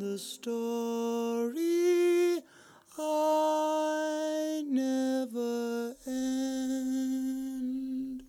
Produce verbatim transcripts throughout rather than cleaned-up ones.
a story I never end.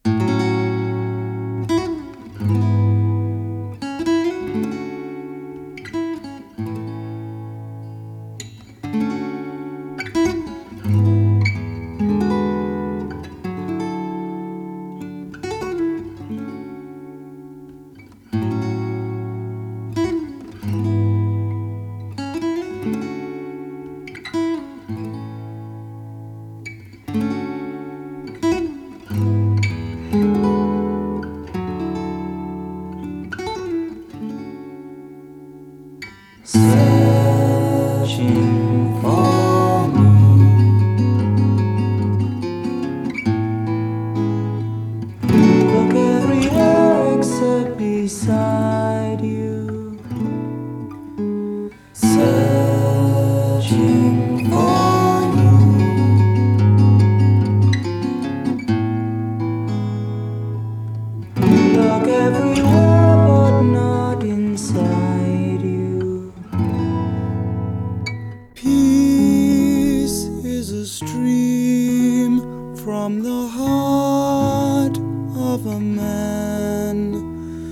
Searching for me, look everywhere except beside you. Searching for you, look everywhere but not inside you. Peace is a stream from the heart of a man.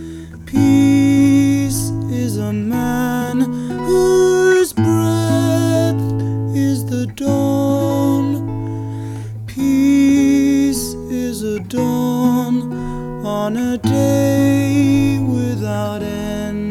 Peace is a man whose breath is the dawn. Peace is a dawn on a day without end.